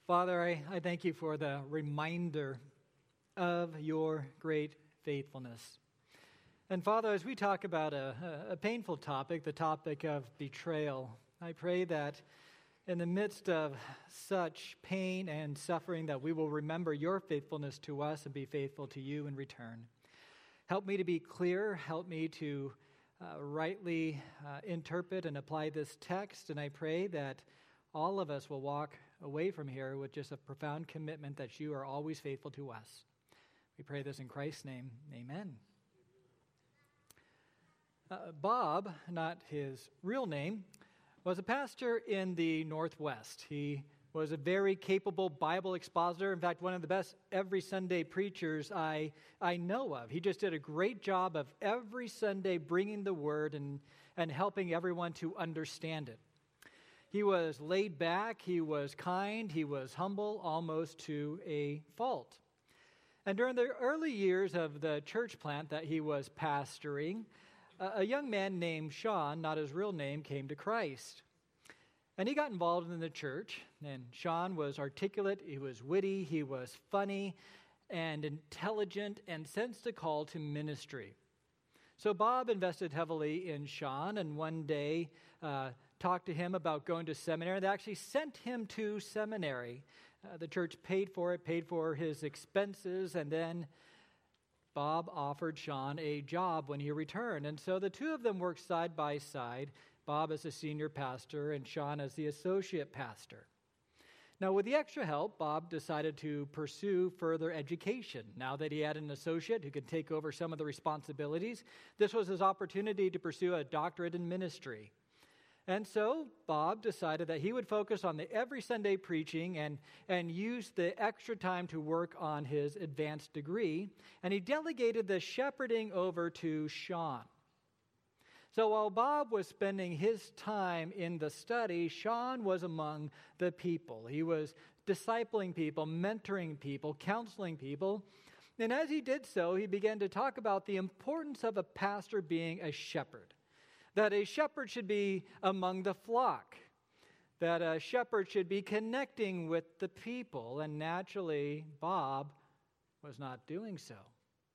Father, I thank you for the reminder of your great faithfulness. And Father, as we talk about a painful topic, the topic of betrayal, I pray that in the midst of such pain and suffering that we will remember your faithfulness to us and be faithful to you in return. Help me to be clear. Help me to rightly interpret and apply this text. And I pray that all of us will walk away from here with just a profound commitment that you are always faithful to us. We pray this in Christ's name. Amen. Bob, not his real name, was a pastor in the Northwest. He was a very capable Bible expositor. In fact, one of the best every Sunday preachers I know of. He just did a great job of every Sunday bringing the word and helping everyone to understand it. He was laid back, he was kind, he was humble, almost to a fault. And during the early years of the church plant that he was pastoring, a young man named Sean, not his real name, came to Christ. And he got involved in the church, and Sean was articulate, he was witty, he was funny and intelligent, and sensed a call to ministry. So Bob invested heavily in Sean, and one day talked to him about going to seminary. They actually sent him to seminary. The church paid for it, paid for his expenses, and then Bob offered Sean a job when he returned. And so the two of them worked side by side, Bob as the senior pastor and Sean as the associate pastor. Now, with the extra help, Bob decided to pursue further education. Now that he had an associate who could take over some of the responsibilities, this was his opportunity to pursue a doctorate in ministry. And so Bob decided that he would focus on the every Sunday preaching and use the extra time to work on his advanced degree. And he delegated the shepherding over to Sean. So while Bob was spending his time in the study, Sean was among the people. He was discipling people, mentoring people, counseling people. And as he did so, he began to talk about the importance of a pastor being a shepherd. That a shepherd should be among the flock. That a shepherd should be connecting with the people. And naturally, Bob was not doing so.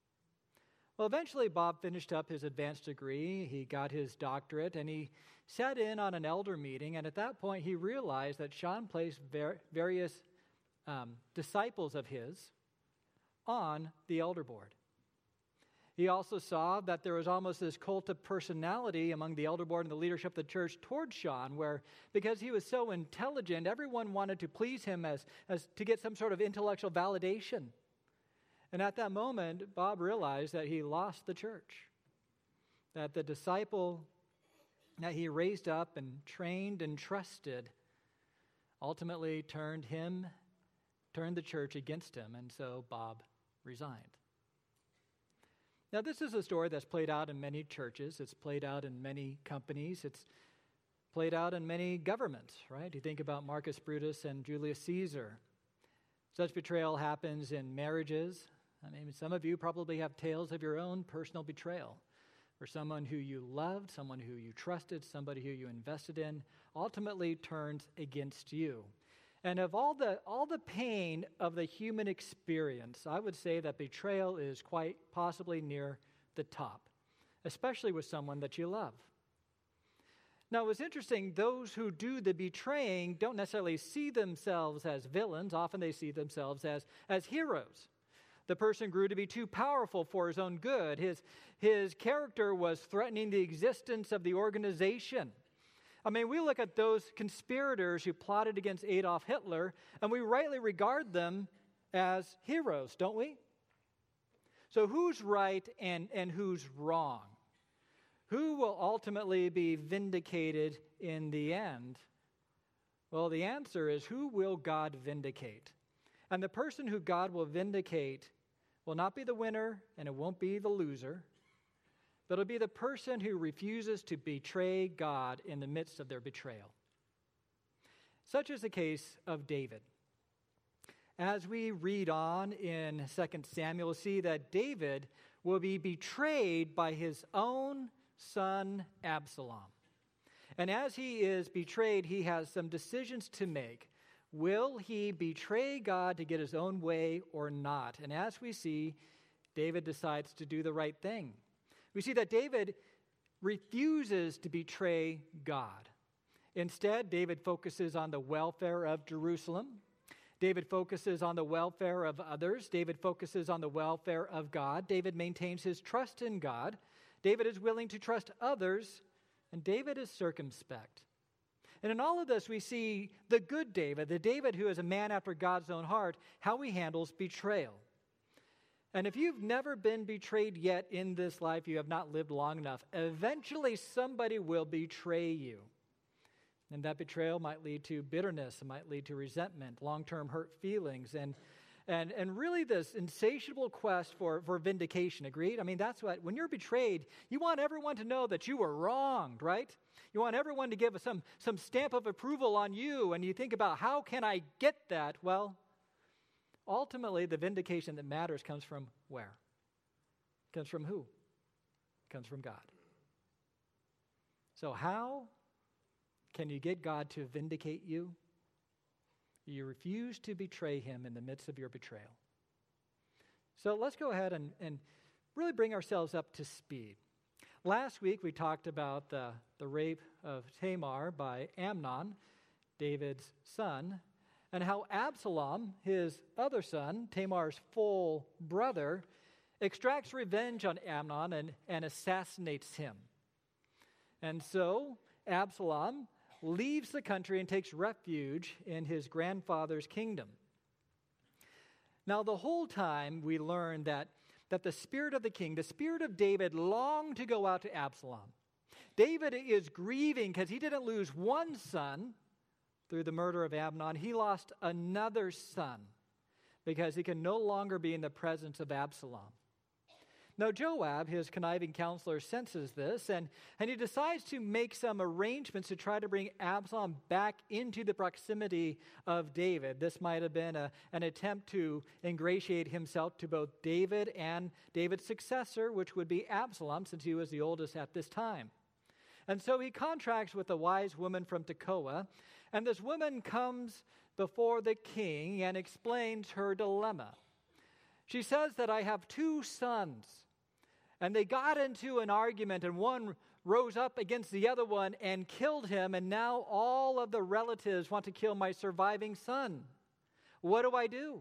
Well, eventually, Bob finished up his advanced degree, he got his doctorate, and he sat in on an elder meeting, and at that point, he realized that Sean placed various disciples of his on the elder board. He also saw that there was almost this cult of personality among the elder board and the leadership of the church toward Sean, where because he was so intelligent, everyone wanted to please him as to get some sort of intellectual validation. And at that moment, Bob realized that he lost the church, that the disciple that he raised up and trained and trusted ultimately turned the church against him, and so Bob resigned. Now, this is a story that's played out in many churches. It's played out in many companies. It's played out in many governments, right? You think about Marcus Brutus and Julius Caesar. Such betrayal happens in marriages. I mean, some of you probably have tales of your own personal betrayal, where someone who you loved, someone who you trusted, somebody who you invested in, ultimately turns against you. And of all the pain of the human experience, I would say that betrayal is quite possibly near the top, especially with someone that you love. Now, it was interesting, those who do the betraying don't necessarily see themselves as villains. Often they see themselves as heroes. The person grew to be too powerful for his own good. His character was threatening the existence of the organization. I mean, we look at those conspirators who plotted against Adolf Hitler, and we rightly regard them as heroes, don't we? So who's right and who's wrong? Who will ultimately be vindicated in the end? Well, the answer is, who will God vindicate? And the person who God will vindicate will not be the winner, and it won't be the loser, but it'll be the person who refuses to betray God in the midst of their betrayal. Such is the case of David. As we read on in 2 Samuel, we'll see that David will be betrayed by his own son Absalom. And as he is betrayed, he has some decisions to make. Will he betray God to get his own way or not? And as we see, David decides to do the right thing. We see that David refuses to betray God. Instead, David focuses on the welfare of Jerusalem. David focuses on the welfare of others. David focuses on the welfare of God. David maintains his trust in God. David is willing to trust others, and David is circumspect. And in all of this, we see the good David, the David who is a man after God's own heart, how he handles betrayal. And if you've never been betrayed yet in this life, you have not lived long enough. Eventually, somebody will betray you. And that betrayal might lead to bitterness, it might lead to resentment, long-term hurt feelings, and really this insatiable quest for vindication, agreed? I mean, that's what, when you're betrayed, you want everyone to know that you were wronged, right? You want everyone to give some stamp of approval on you, and you think about, how can I get that? Well, ultimately, the vindication that matters comes from where? It comes from who? It comes from God. So how can you get God to vindicate you? You refuse to betray him in the midst of your betrayal. So let's go ahead and really bring ourselves up to speed. Last week we talked about the rape of Tamar by Amnon, David's son, and how Absalom, his other son, Tamar's full brother, extracts revenge on Amnon and assassinates him. And so Absalom leaves the country and takes refuge in his grandfather's kingdom. Now, the whole time we learn that the spirit of the king, the spirit of David, longed to go out to Absalom. David is grieving because he didn't lose one son through the murder of Amnon. He lost another son because he can no longer be in the presence of Absalom. Now, Joab, his conniving counselor, senses this, and he decides to make some arrangements to try to bring Absalom back into the proximity of David. This might have been an attempt to ingratiate himself to both David and David's successor, which would be Absalom, since he was the oldest at this time. And so he contracts with a wise woman from Tekoa, and this woman comes before the king and explains her dilemma. She says that I have two sons, and they got into an argument, and one rose up against the other one and killed him, and now all of the relatives want to kill my surviving son. What do I do?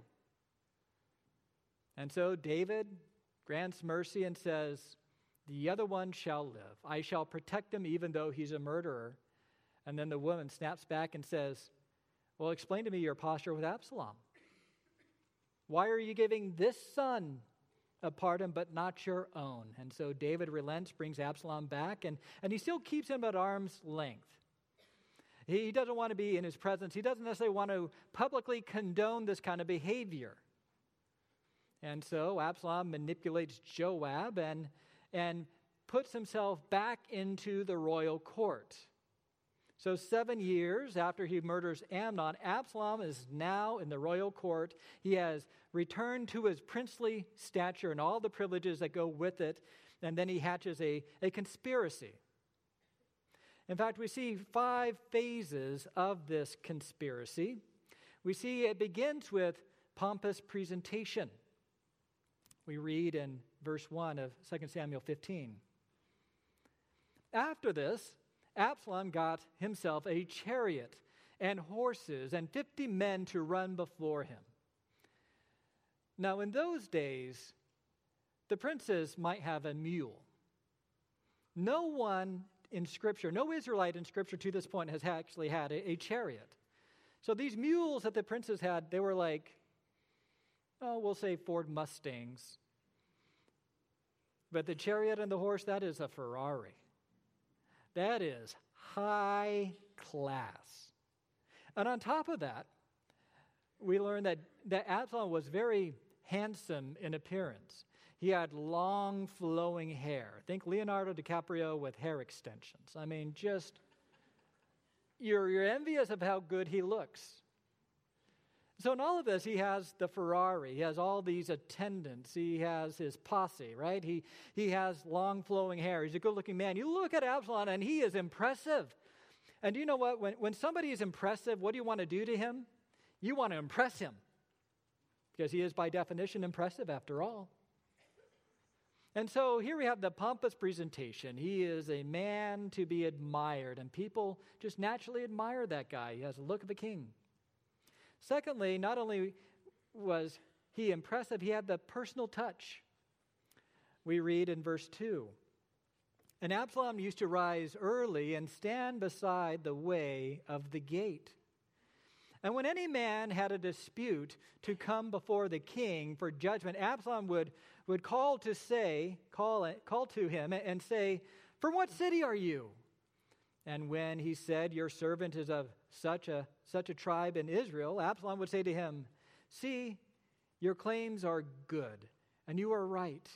And so David grants mercy and says, the other one shall live. I shall protect him even though he's a murderer. And then the woman snaps back and says, well, explain to me your posture with Absalom. Why are you giving this son a pardon but not your own? And so David relents, brings Absalom back, and he still keeps him at arm's length. He doesn't want to be in his presence. He doesn't necessarily want to publicly condone this kind of behavior. And so Absalom manipulates Joab and puts himself back into the royal court. So 7 years after he murders Amnon, Absalom is now in the royal court. He has returned to his princely stature and all the privileges that go with it, and then he hatches a conspiracy. In fact, we see 5 phases of this conspiracy. We see it begins with pompous presentation. We read in verse 1 of 2 Samuel 15. After this, Absalom got himself a chariot and horses and 50 men to run before him. Now, in those days, the princes might have a mule. No one in Scripture, no Israelite in Scripture to this point has actually had a chariot. So these mules that the princes had, they were like, we'll say Ford Mustangs. But the chariot and the horse, that is a Ferrari. That is high class. And on top of that, we learn that Absalom was very handsome in appearance. He had long flowing hair. Think Leonardo DiCaprio with hair extensions. I mean, just, you're envious of how good he looks. So in all of this, he has the Ferrari. He has all these attendants. He has his posse, right? He has long flowing hair. He's a good-looking man. You look at Absalom, and he is impressive. And do you know what? When somebody is impressive, what do you want to do to him? You want to impress him because he is by definition impressive after all. And so here we have the pompous presentation. He is a man to be admired, and people just naturally admire that guy. He has the look of a king. Secondly, not only was he impressive, he had the personal touch. We read in verse 2, "And Absalom used to rise early and stand beside the way of the gate. And when any man had a dispute to come before the king for judgment, Absalom would call to him and say, 'From what city are you?' And when he said, 'Your servant is of such a tribe in Israel,' Absalom would say to him, 'See, your claims are good, and you are right.'"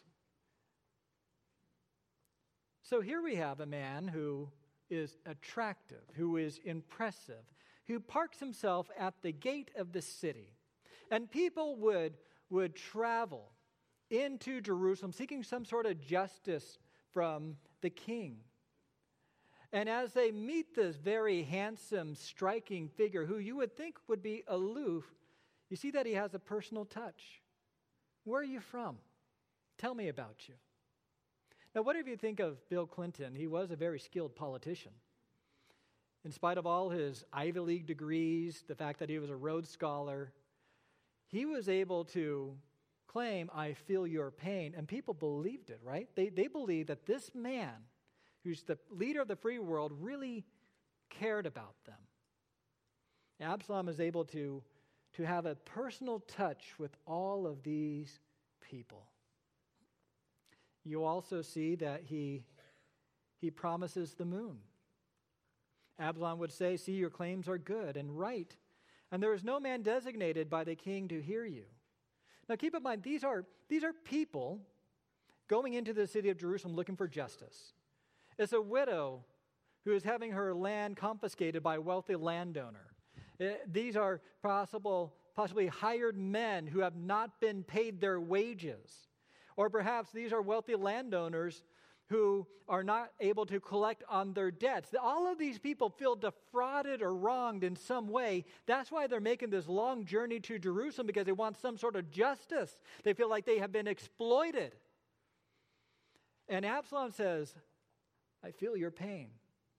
So here we have a man who is attractive, who is impressive, who parks himself at the gate of the city. And people would travel into Jerusalem seeking some sort of justice from the king. And as they meet this very handsome, striking figure who you would think would be aloof, you see that he has a personal touch. "Where are you from? Tell me about you." Now, whatever you think of Bill Clinton, he was a very skilled politician. In spite of all his Ivy League degrees, the fact that he was a Rhodes Scholar, he was able to claim, "I feel your pain," and people believed it, right? They believed that this man, who's the leader of the free world, really cared about them. Absalom is able to have a personal touch with all of these people. You also see that he promises the moon. Absalom would say, "See, your claims are good and right, and there is no man designated by the king to hear you." Now keep in mind, these are people going into the city of Jerusalem looking for justice. It's a widow who is having her land confiscated by a wealthy landowner. These are possibly hired men who have not been paid their wages. Or perhaps these are wealthy landowners who are not able to collect on their debts. All of these people feel defrauded or wronged in some way. That's why they're making this long journey to Jerusalem, because they want some sort of justice. They feel like they have been exploited. And Absalom says, "I feel your pain."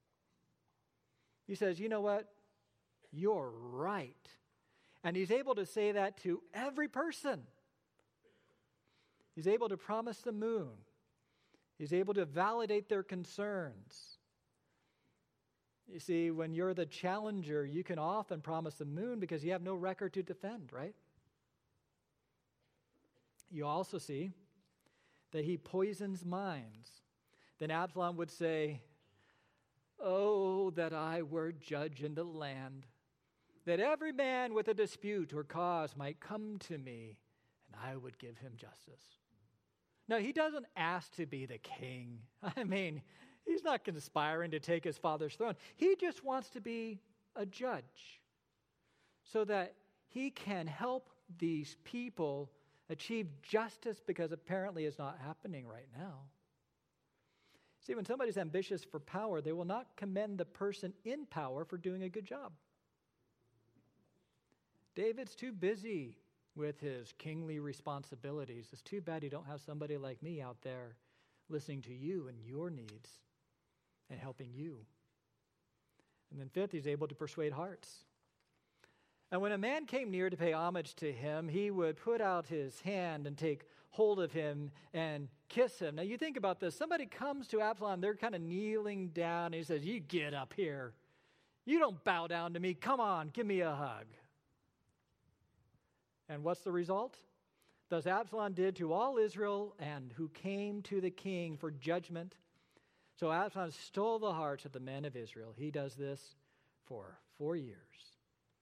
He says, "You know what? You're right." And he's able to say that to every person. He's able to promise the moon. He's able to validate their concerns. You see, when you're the challenger, you can often promise the moon because you have no record to defend, right? You also see that he poisons minds. Then Absalom would say, "Oh, that I were judge in the land, that every man with a dispute or cause might come to me, and I would give him justice." Now, he doesn't ask to be the king. I mean, he's not conspiring to take his father's throne. He just wants to be a judge so that he can help these people achieve justice, because apparently it's not happening right now. See, when somebody's ambitious for power, they will not commend the person in power for doing a good job. David's too busy with his kingly responsibilities. It's too bad you don't have somebody like me out there listening to you and your needs and helping you. And then fifth, he's able to persuade hearts. And when a man came near to pay homage to him, he would put out his hand and take hold of him and kiss him. Now you think about this. Somebody comes to Absalom, they're kind of kneeling down, and he says, "You get up here. You don't bow down to me. Come on, give me a hug." And what's the result? Thus Absalom did to all Israel and who came to the king for judgment. So Absalom stole the hearts of the men of Israel. He does this for 4 years.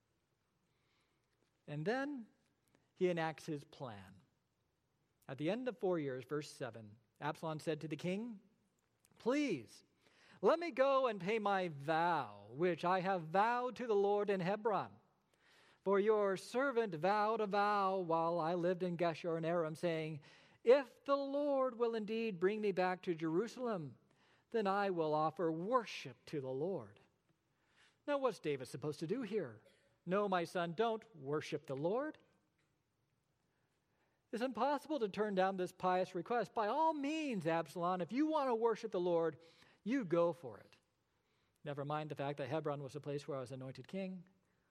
And then he enacts his plan. At the end of 4 years, verse 7, Absalom said to the king, "Please, let me go and pay my vow, which I have vowed to the Lord in Hebron. For your servant vowed a vow while I lived in Geshur and Aram, saying, 'If the Lord will indeed bring me back to Jerusalem, then I will offer worship to the Lord.'" Now, what's David supposed to do here? No, my son, don't worship the Lord. It's impossible to turn down this pious request. By all means, Absalom, if you want to worship the Lord, you go for it. Never mind the fact that Hebron was the place where I was anointed king.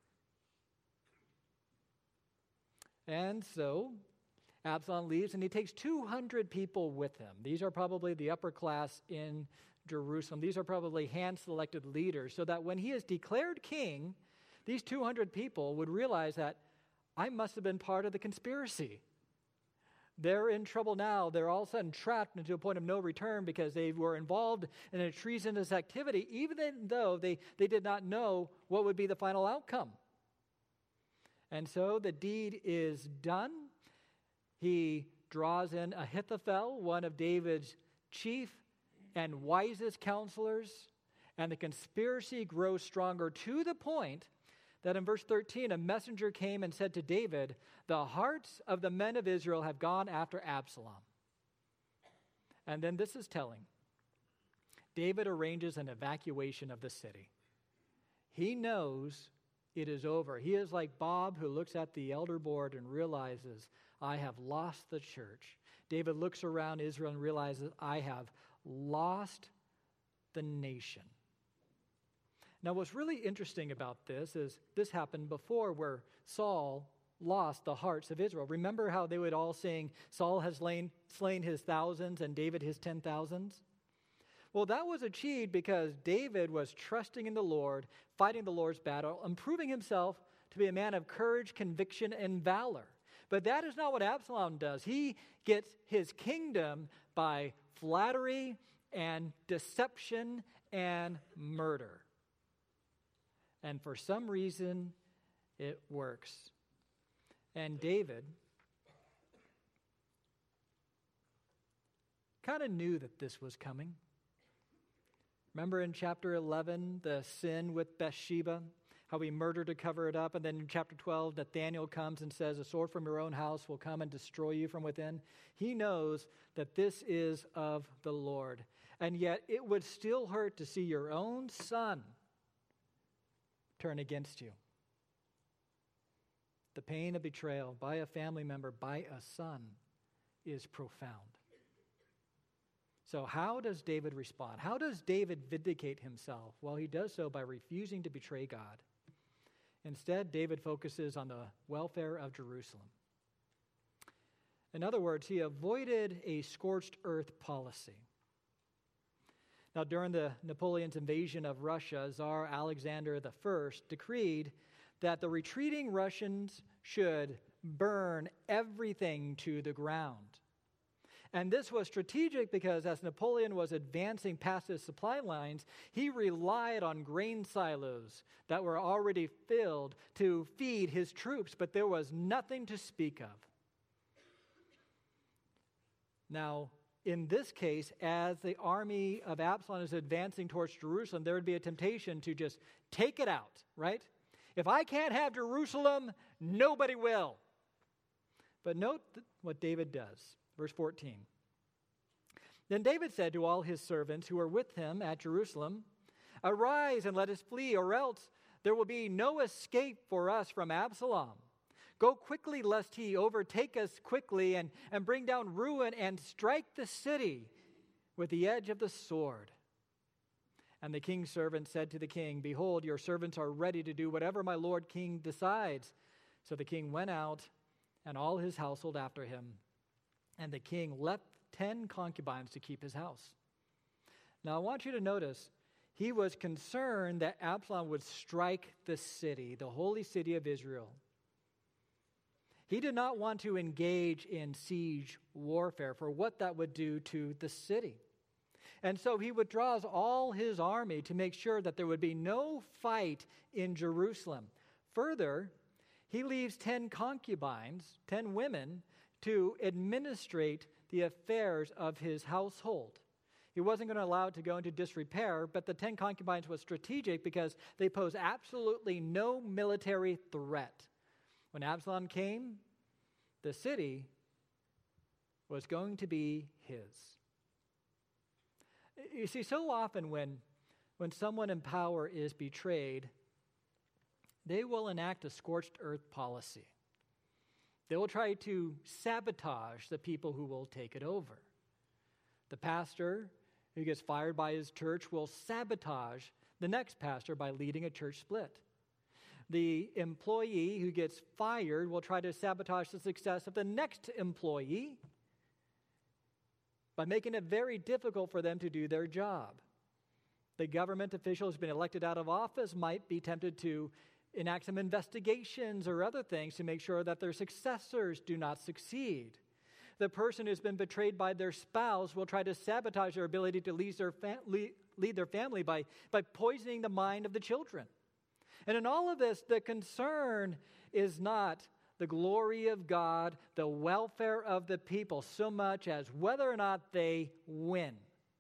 And so Absalom leaves, and he takes 200 people with him. These are probably the upper class in Jerusalem. These are probably hand-selected leaders, so that when he is declared king, these 200 people would realize that I must have been part of the conspiracy. They're in trouble now. They're all of a sudden trapped into a point of no return because they were involved in a treasonous activity, even though they did not know what would be the final outcome. And so the deed is done. He draws in Ahithophel, one of David's chief and wisest counselors, and the conspiracy grows stronger to the point that in verse 13, a messenger came and said to David, "The hearts of the men of Israel have gone after Absalom." And then this is telling. David arranges an evacuation of the city. He knows it is over. He is like Bob, who looks at the elder board and realizes, I have lost the church. David looks around Israel and realizes, I have lost the nation. Now, what's really interesting about this is this happened before, where Saul lost the hearts of Israel. Remember how they would all sing, Saul has slain his thousands and David his 10,000s? Well, that was achieved because David was trusting in the Lord, fighting the Lord's battle, and proving himself to be a man of courage, conviction, and valor. But that is not what Absalom does. He gets his kingdom by flattery and deception and murder. And for some reason, it works. And David kind of knew that this was coming. Remember in chapter 11, the sin with Bathsheba, how he murdered to cover it up. And then in chapter 12, Nathanael comes and says, a sword from your own house will come and destroy you from within. He knows that this is of the Lord. And yet it would still hurt to see your own son turn against you. The pain of betrayal by a family member, by a son, is profound. So how does David respond? How does David vindicate himself? Well, he does so by refusing to betray God. Instead, David focuses on the welfare of Jerusalem. In other words, he avoided a scorched earth policy. Now, during the Napoleon's invasion of Russia, Tsar Alexander I decreed that the retreating Russians should burn everything to the ground. And this was strategic because as Napoleon was advancing past his supply lines, he relied on grain silos that were already filled to feed his troops, but there was nothing to speak of. Now, in this case, as the army of Absalom is advancing towards Jerusalem, there would be a temptation to just take it out, right? If I can't have Jerusalem, nobody will. But note what David does. Verse 14. Then David said to all his servants who were with him at Jerusalem, "Arise and let us flee, or else there will be no escape for us from Absalom. Go quickly, lest he overtake us quickly and bring down ruin and strike the city with the edge of the sword." And the king's servant said to the king, "Behold, your servants are ready to do whatever my lord king decides." So the king went out, and all his household after him. And the king left 10 concubines to keep his house. Now I want you to notice, he was concerned that Absalom would strike the city, the holy city of Israel. He did not want to engage in siege warfare for what that would do to the city. And so he withdraws all his army to make sure that there would be no fight in Jerusalem. Further, he leaves 10 concubines, 10 women, to administrate the affairs of his household. He wasn't going to allow it to go into disrepair, but the 10 concubines was strategic because they pose absolutely no military threat. When Absalom came, the city was going to be his. You see, so often when someone in power is betrayed, they will enact a scorched earth policy. They will try to sabotage the people who will take it over. The pastor who gets fired by his church will sabotage the next pastor by leading a church split. The employee who gets fired will try to sabotage the success of the next employee by making it very difficult for them to do their job. The government official who's been elected out of office might be tempted to enact some investigations or other things to make sure that their successors do not succeed. The person who's been betrayed by their spouse will try to sabotage their ability to lead their family by poisoning the mind of the children. And in all of this, the concern is not the glory of God, the welfare of the people, so much as whether or not they win.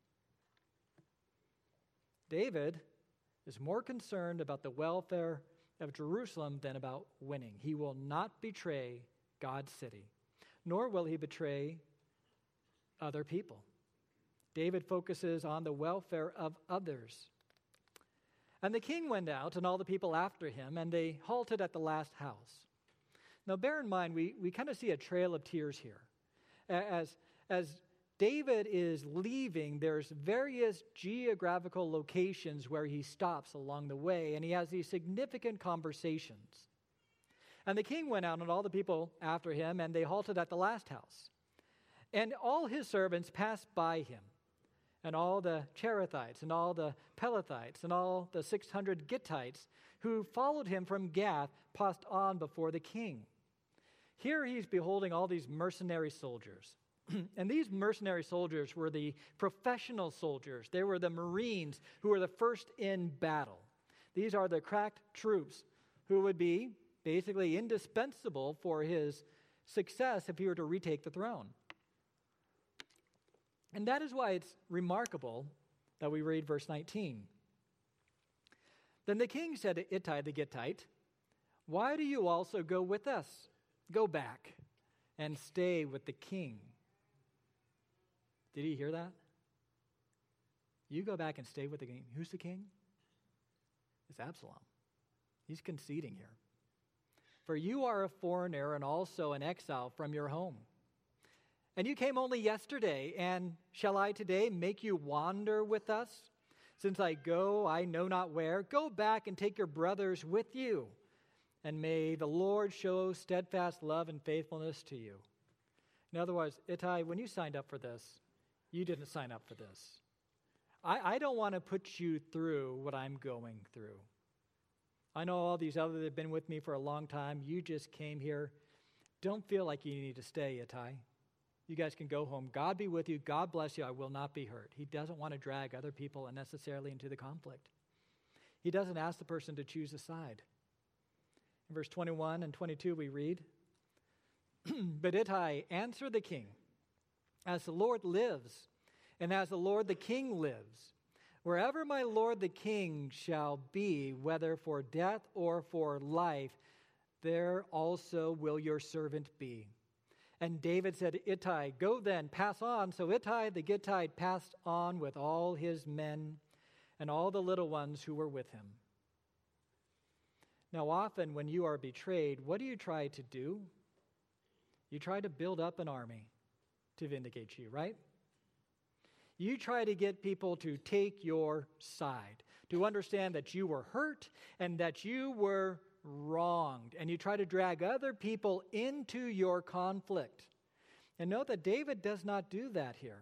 David is more concerned about the welfare of Jerusalem than about winning. He will not betray God's city, nor will he betray other people. David focuses on the welfare of others. And the king went out, and all the people after him, and they halted at the last house. Now, bear in mind, we kind of see a trail of tears here. As David is leaving, there's various geographical locations where he stops along the way, and he has these significant conversations. And the king went out, and all the people after him, and they halted at the last house. And all his servants passed by him, and all the Cherethites, and all the Pelethites, and all the 600 Gittites who followed him from Gath passed on before the king. Here he's beholding all these mercenary soldiers. And these mercenary soldiers were the professional soldiers. They were the Marines who were the first in battle. These are the crack troops who would be basically indispensable for his success if he were to retake the throne. And that is why it's remarkable that we read verse 19. Then the king said to Ittai the Gittite, "Why do you also go with us? Go back and stay with the king." Did he hear that? You go back and stay with the king. Who's the king? It's Absalom. He's conceding here. For you are a foreigner and also an exile from your home. And you came only yesterday, and shall I today make you wander with us? Since I go, I know not where. Go back and take your brothers with you, and may the Lord show steadfast love and faithfulness to you. In other words, Ittai, when you signed up for this, you didn't sign up for this. I don't want to put you through what I'm going through. I know all these others that have been with me for a long time. You just came here. Don't feel like you need to stay, Ittai. You guys can go home. God be with you. God bless you. I will not be hurt. He doesn't want to drag other people unnecessarily into the conflict. He doesn't ask the person to choose a side. In verse 21 and 22 we read, But Ittai answered the king, "As the Lord lives, and as the Lord the king lives, wherever my lord the king shall be, whether for death or for life, there also will your servant be." And David said to Ittai, "Go then, pass on." So Ittai the Gittite passed on with all his men and all the little ones who were with him. Now often when you are betrayed, what do you try to do? You try to build up an army to vindicate you, right? You try to get people to take your side, to understand that you were hurt and that you were wronged, and you try to drag other people into your conflict. And note that David does not do that here.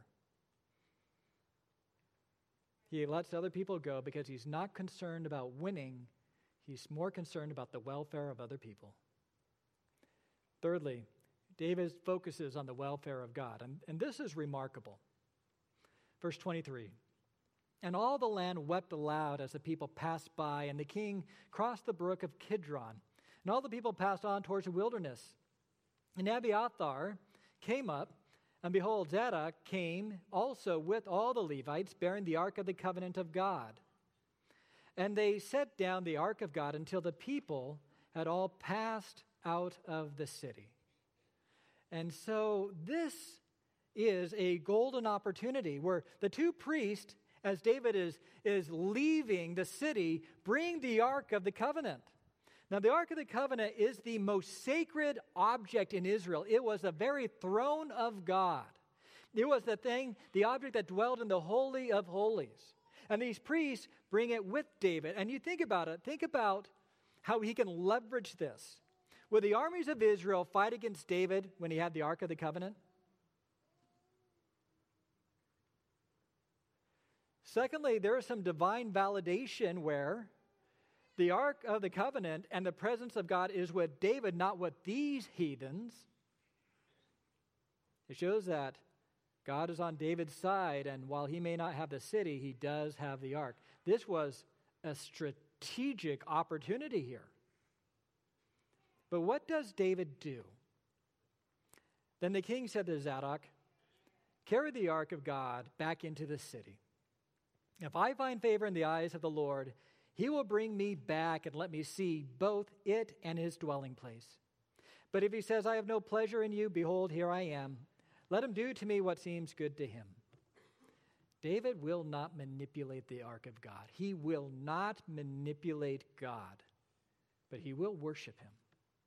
He lets other people go because he's not concerned about winning. He's more concerned about the welfare of other people. Thirdly, David focuses on the welfare of God, and this is remarkable. Verse 23, And all the land wept aloud as the people passed by, and the king crossed the brook of Kidron, and all the people passed on towards the wilderness. And Abiathar came up, and behold, Zadok came also with all the Levites, bearing the ark of the covenant of God. And they set down the ark of God until the people had all passed out of the city. And so this is a golden opportunity where the two priests, as David is leaving the city, bring the Ark of the Covenant. Now, the Ark of the Covenant is the most sacred object in Israel. It was the very throne of God. It was the object that dwelled in the Holy of Holies. And these priests bring it with David. And you think about it. Think about how he can leverage this. Would the armies of Israel fight against David when he had the Ark of the Covenant? Secondly, there is some divine validation where the Ark of the Covenant and the presence of God is with David, not with these heathens. It shows that God is on David's side, and while he may not have the city, he does have the ark. This was a strategic opportunity here. But what does David do? Then the king said to Zadok, "Carry the ark of God back into the city. If I find favor in the eyes of the Lord, he will bring me back and let me see both it and his dwelling place. But if he says, I have no pleasure in you, behold, here I am. Let him do to me what seems good to him." David will not manipulate the ark of God. He will not manipulate God, but he will worship him.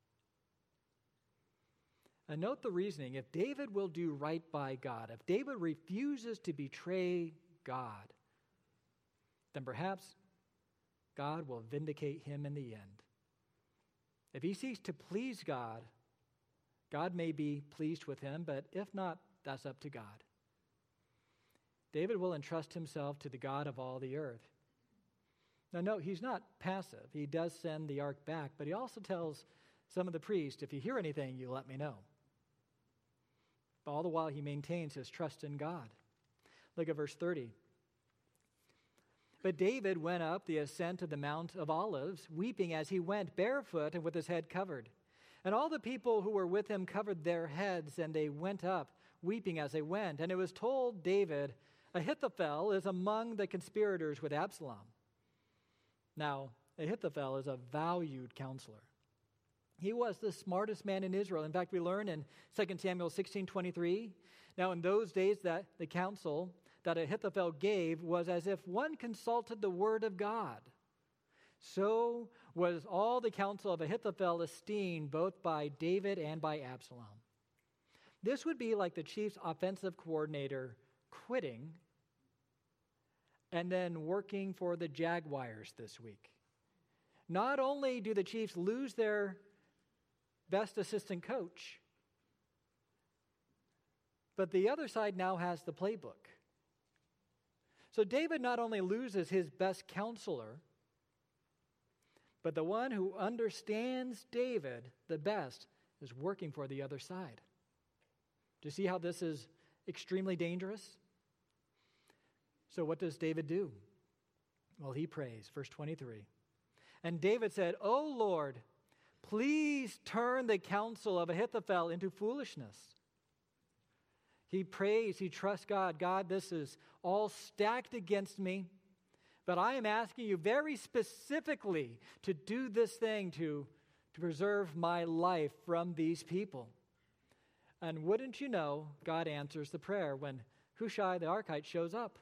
And note the reasoning. If David will do right by God, if David refuses to betray God, then perhaps God will vindicate him in the end. If he seeks to please God, God may be pleased with him, but if not, that's up to God. David will entrust himself to the God of all the earth. Now, note, he's not passive. He does send the ark back, but he also tells some of the priests, if you hear anything, you let me know. But all the while, he maintains his trust in God. Look at verse 30. But David went up the ascent of the Mount of Olives, weeping as he went, barefoot and with his head covered. And all the people who were with him covered their heads, and they went up, weeping as they went. And it was told David, Ahithophel is among the conspirators with Absalom. Now, Ahithophel is a valued counselor. He was the smartest man in Israel. In fact, we learn in 2 Samuel 16:23, now in those days that the counsel that Ahithophel gave was as if one consulted the word of God. So was all the counsel of Ahithophel esteemed both by David and by Absalom. This would be like the chief's offensive coordinator quitting and then working for the Jaguars this week. Not only do the Chiefs lose their best assistant coach, but the other side now has the playbook. So David not only loses his best counselor, but the one who understands David the best is working for the other side. Do you see how this is extremely dangerous? So what does David do? Well, he prays, verse 23. And David said, "O Lord, please turn the counsel of Ahithophel into foolishness." He prays, he trusts God. God, this is all stacked against me, but I am asking you very specifically to do this thing to preserve my life from these people. And wouldn't you know, God answers the prayer when Hushai the Archite shows up.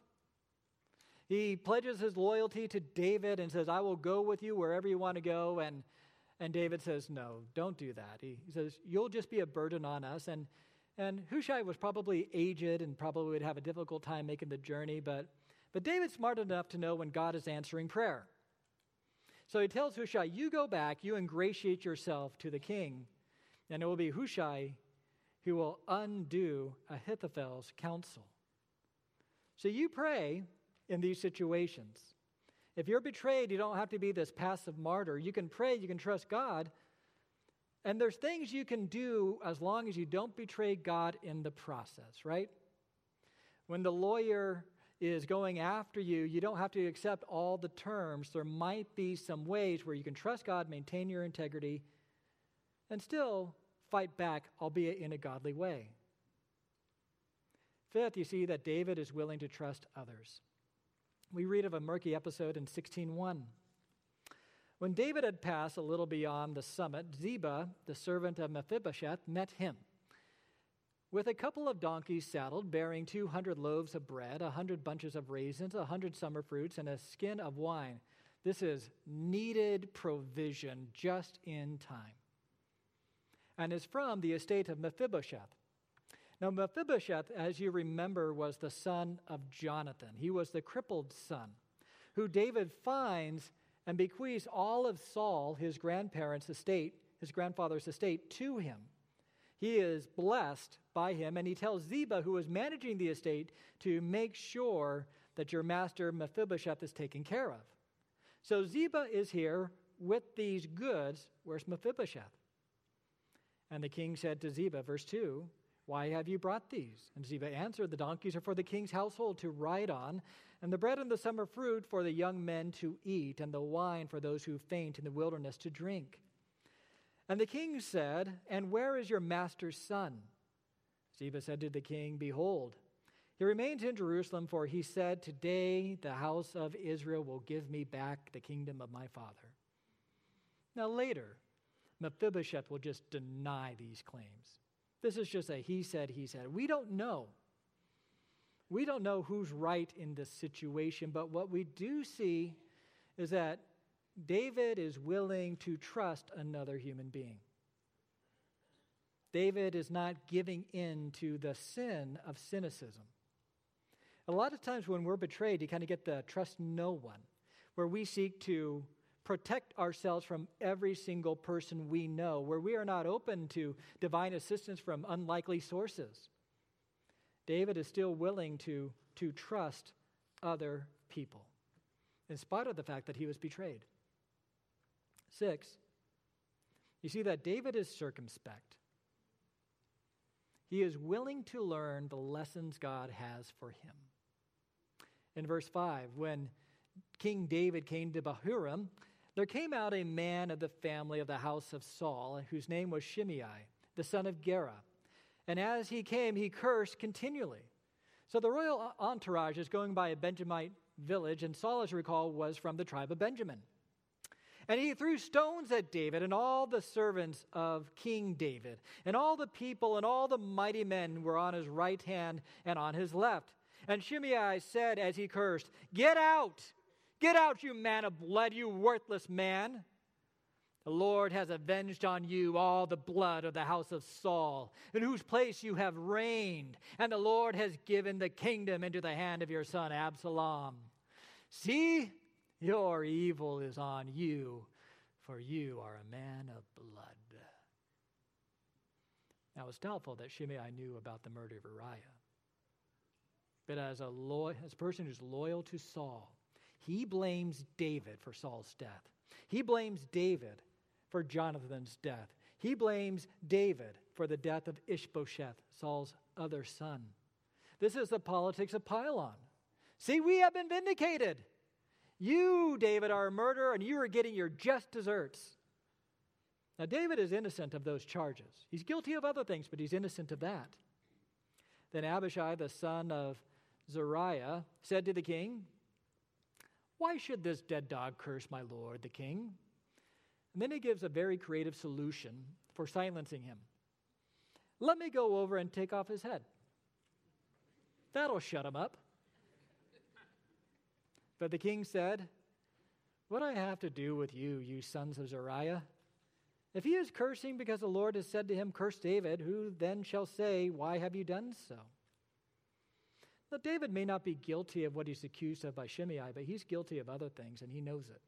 He pledges his loyalty to David and says, I will go with you wherever you want to go. And David says, no, don't do that. He says, you'll just be a burden on us. And Hushai was probably aged and probably would have a difficult time making the journey, but David's smart enough to know when God is answering prayer. So he tells Hushai, you go back, you ingratiate yourself to the king, and it will be Hushai who will undo Ahithophel's counsel. So you pray in these situations. If you're betrayed, you don't have to be this passive martyr. You can pray, you can trust God, and there's things you can do as long as you don't betray God in the process, right? When the lawyer is going after you, you don't have to accept all the terms. There might be some ways where you can trust God, maintain your integrity, and still fight back, albeit in a godly way. Fifth, you see that David is willing to trust others. We read of a murky episode in 16:1. When David had passed a little beyond the summit, Ziba, the servant of Mephibosheth, met him with a couple of donkeys saddled, bearing 200 loaves of bread, 100 bunches of raisins, 100 summer fruits, and a skin of wine. This is needed provision just in time. And is from the estate of Mephibosheth. Now, Mephibosheth, as you remember, was the son of Jonathan. He was the crippled son, who David finds and bequeaths all of Saul, his grandparents' estate, his grandfather's estate, to him. He is blessed by him, and he tells Ziba, who is managing the estate, to make sure that your master Mephibosheth is taken care of. So Ziba is here with these goods. Where's Mephibosheth? And the king said to Ziba, verse 2, why have you brought these? And Ziba answered, the donkeys are for the king's household to ride on, and the bread and the summer fruit for the young men to eat, and the wine for those who faint in the wilderness to drink. And the king said, and where is your master's son? Ziba said to the king, behold, he remains in Jerusalem, for he said, today the house of Israel will give me back the kingdom of my father. Now later, Mephibosheth will just deny these claims. This is just a he said. We don't know. We don't know who's right in this situation, but what we do see is that David is willing to trust another human being. David is not giving in to the sin of cynicism. A lot of times when we're betrayed, you kind of get the trust no one, where we seek to protect ourselves from every single person we know, where we are not open to divine assistance from unlikely sources. David is still willing to trust other people, in spite of the fact that he was betrayed. 6, you see that David is circumspect. He is willing to learn the lessons God has for him. In verse 5, when King David came to Bahurim, there came out a man of the family of the house of Saul, whose name was Shimei, the son of Gera. And as he came, he cursed continually. So the royal entourage is going by a Benjamite village, and Saul, as you recall, was from the tribe of Benjamin. And he threw stones at David and all the servants of King David, and all the people and all the mighty men were on his right hand and on his left. And Shimei said as he cursed, get out, you man of blood, you worthless man. The Lord has avenged on you all the blood of the house of Saul, in whose place you have reigned, and the Lord has given the kingdom into the hand of your son Absalom. See, your evil is on you, for you are a man of blood. Now, it's doubtful that Shimei knew about the murder of Uriah. But as a person who's loyal to Saul, he blames David for Saul's death. He blames David for Jonathan's death. He blames David for the death of Ishbosheth, Saul's other son. This is the politics of pile-on. See, we have been vindicated. You, David, are a murderer, and you are getting your just desserts. Now, David is innocent of those charges. He's guilty of other things, but he's innocent of that. Then Abishai, the son of Zeruiah, said to the king, why should this dead dog curse my lord, the king? And then he gives a very creative solution for silencing him. Let me go over and take off his head. That'll shut him up. But the king said, what do I have to do with you, you sons of Zeruiah? If he is cursing because the Lord has said to him, curse David, who then shall say, why have you done so? Now, David may not be guilty of what he's accused of by Shimei, but he's guilty of other things, and he knows it.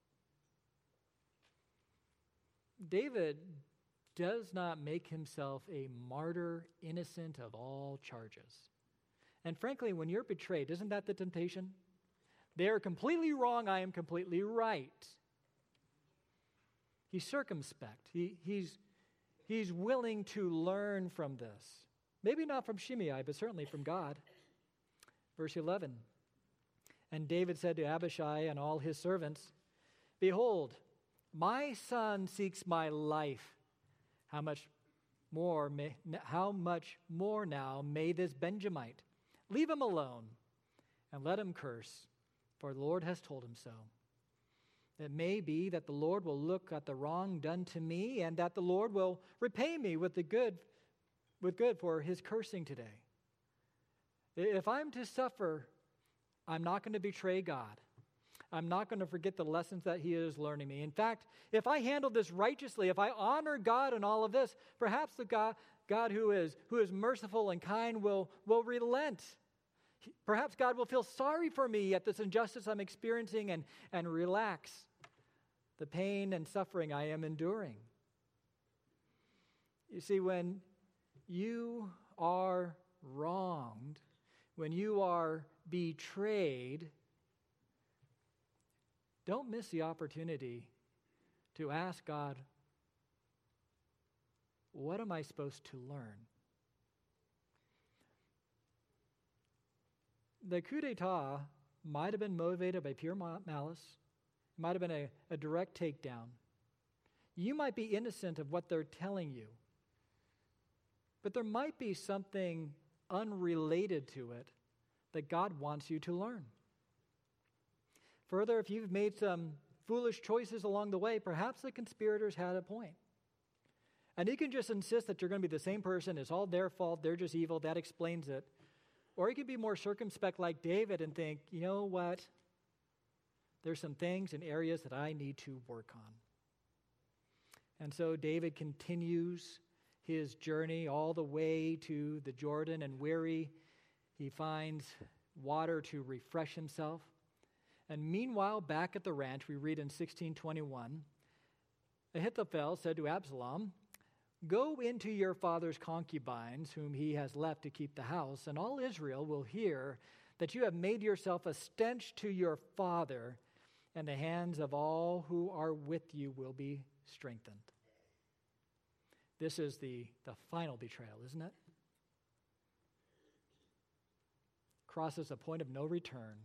David does not make himself a martyr, innocent of all charges. And frankly, when you're betrayed, isn't that the temptation? They are completely wrong, I am completely right. He's circumspect. He's willing to learn from this. Maybe not from Shimei, but certainly from God. Verse 11, and David said to Abishai and all his servants, behold, my son seeks my life. How much more now may this Benjamite? Leave him alone and let him curse, for the Lord has told him so. It may be that the Lord will look at the wrong done to me, and that the Lord will repay me with good for his cursing today. If I'm to suffer, I'm not going to betray God. I'm not going to forget the lessons that he is learning me. In fact, if I handle this righteously, if I honor God in all of this, perhaps the God who is merciful and kind will relent. Perhaps God will feel sorry for me at this injustice I'm experiencing and relax the pain and suffering I am enduring. You see, when you are wronged, when you are betrayed, don't miss the opportunity to ask God, what am I supposed to learn? The coup d'etat might have been motivated by pure malice. It might have been a direct takedown. You might be innocent of what they're telling you, but there might be something unrelated to it that God wants you to learn. Further, if you've made some foolish choices along the way, perhaps the conspirators had a point. And you can just insist that you're going to be the same person. It's all their fault. They're just evil. That explains it. Or you could be more circumspect like David and think, you know what? There's some things and areas that I need to work on. And so David continues his journey all the way to the Jordan, and weary, he finds water to refresh himself. And meanwhile, back at the ranch, we read in 16:21, Ahithophel said to Absalom, "Go into your father's concubines, whom he has left to keep the house, and all Israel will hear that you have made yourself a stench to your father, and the hands of all who are with you will be strengthened." This is the final betrayal, isn't it? Crosses a point of no return.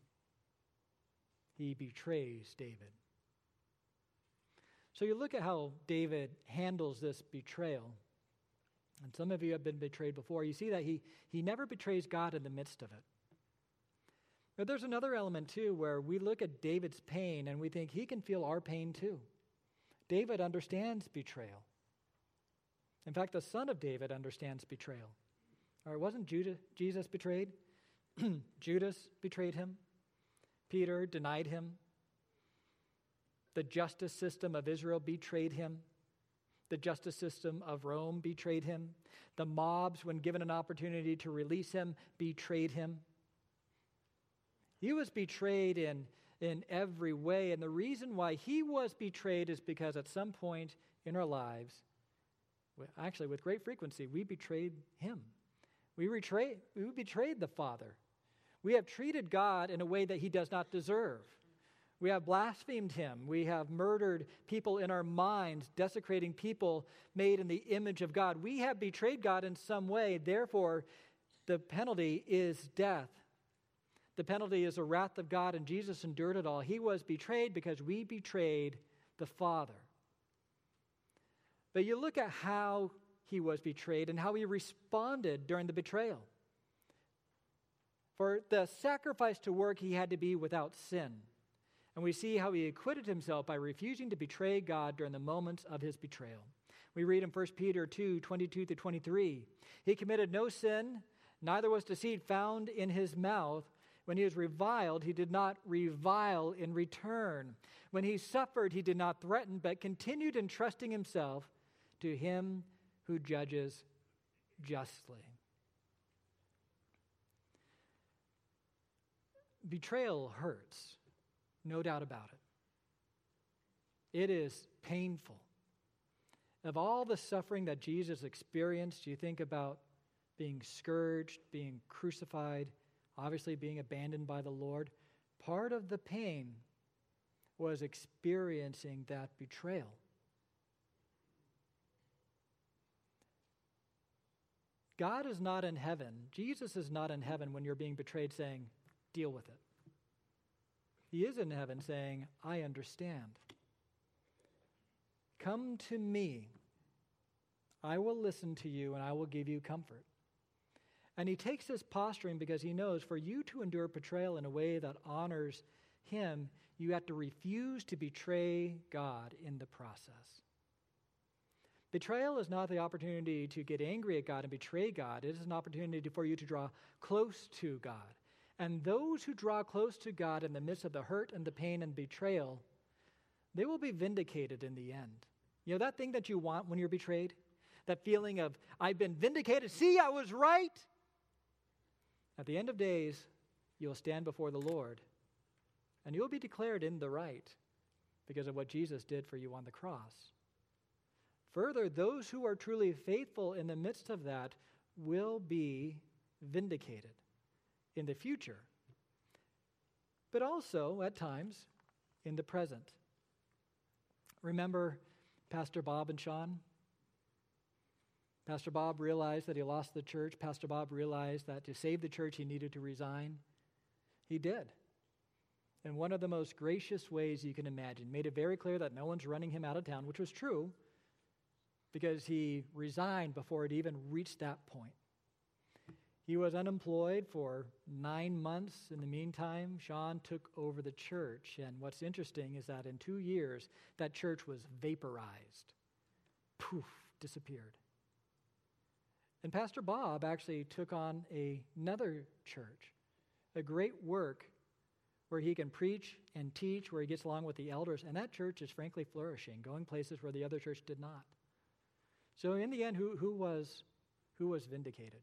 He betrays David. So you look at how David handles this betrayal. And some of you have been betrayed before. You see that he never betrays God in the midst of it. But there's another element too where we look at David's pain and we think he can feel our pain too. David understands betrayal. In fact, the son of David understands betrayal. Or wasn't Jesus betrayed? Judas betrayed him. Peter denied him. The justice system of Israel betrayed him. The justice system of Rome betrayed him. The mobs, when given an opportunity to release him, betrayed him. He was betrayed in every way, and the reason why he was betrayed is because at some point in our lives, actually with great frequency, we betrayed him. We betrayed the Father. We have treated God in a way that he does not deserve. We have blasphemed him. We have murdered people in our minds, desecrating people made in the image of God. We have betrayed God in some way. Therefore, the penalty is death. The penalty is the wrath of God, and Jesus endured it all. He was betrayed because we betrayed the Father. But you look at how he was betrayed and how he responded during the betrayal. For the sacrifice to work, he had to be without sin. And we see how he acquitted himself by refusing to betray God during the moments of his betrayal. We read in 1 Peter 2:22-23, "He committed no sin, neither was deceit found in his mouth. When he was reviled, he did not revile in return. When he suffered, he did not threaten, but continued entrusting himself to him who judges justly." Betrayal hurts, no doubt about it. It is painful. Of all the suffering that Jesus experienced, you think about being scourged, being crucified, obviously being abandoned by the Lord. Part of the pain was experiencing that betrayal. God is not in heaven. Jesus is not in heaven when you're being betrayed saying, "Deal with it." He is in heaven saying, "I understand. Come to me. I will listen to you and I will give you comfort." And he takes this posturing because he knows for you to endure betrayal in a way that honors him, you have to refuse to betray God in the process. Betrayal is not the opportunity to get angry at God and betray God. It is an opportunity for you to draw close to God. And those who draw close to God in the midst of the hurt and the pain and betrayal, they will be vindicated in the end. You know that thing that you want when you're betrayed? That feeling of, I've been vindicated. See, I was right. At the end of days, you'll stand before the Lord, and you'll be declared in the right because of what Jesus did for you on the cross. Further, those who are truly faithful in the midst of that will be vindicated in the future, but also at times in the present. Remember Pastor Bob and Sean? Pastor Bob realized that he lost the church. Pastor Bob realized that to save the church he needed to resign. He did. In one of the most gracious ways you can imagine, made it very clear that no one's running him out of town, which was true, because he resigned before it even reached that point. He was unemployed for 9 months. In the meantime, Sean took over the church. And what's interesting is that in 2 years, that church was vaporized. Poof, disappeared. And Pastor Bob actually took on another church, a great work where he can preach and teach, where he gets along with the elders. And that church is frankly flourishing, going places where the other church did not. So in the end, who was vindicated?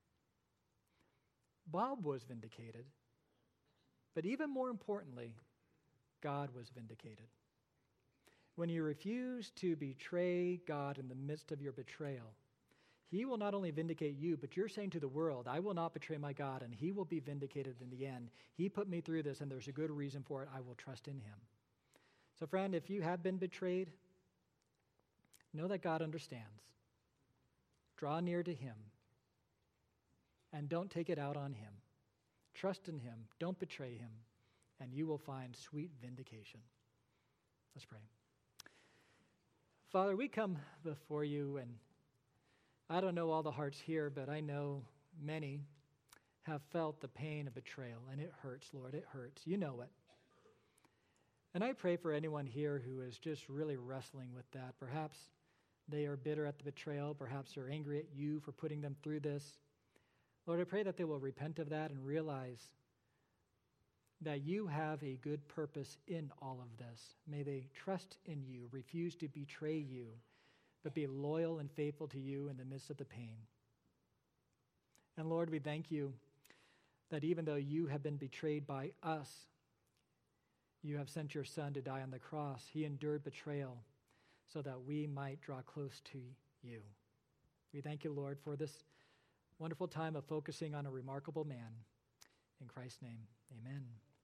Bob was vindicated, but even more importantly, God was vindicated. When you refuse to betray God in the midst of your betrayal, He will not only vindicate you, but you're saying to the world, I will not betray my God, and He will be vindicated in the end. He put me through this, and there's a good reason for it. I will trust in Him. So friend, if you have been betrayed, know that God understands. Draw near to Him. And don't take it out on Him. Trust in Him. Don't betray Him. And you will find sweet vindication. Let's pray. Father, we come before you, and I don't know all the hearts here, but I know many have felt the pain of betrayal, and it hurts, Lord. It hurts. You know it. And I pray for anyone here who is just really wrestling with that. Perhaps they are bitter at the betrayal. Perhaps they're angry at you for putting them through this. Lord, I pray that they will repent of that and realize that you have a good purpose in all of this. May they trust in you, refuse to betray you, but be loyal and faithful to you in the midst of the pain. And Lord, we thank you that even though you have been betrayed by us, you have sent your Son to die on the cross. He endured betrayal so that we might draw close to you. We thank you, Lord, for this wonderful time of focusing on a remarkable man. In Christ's name, amen.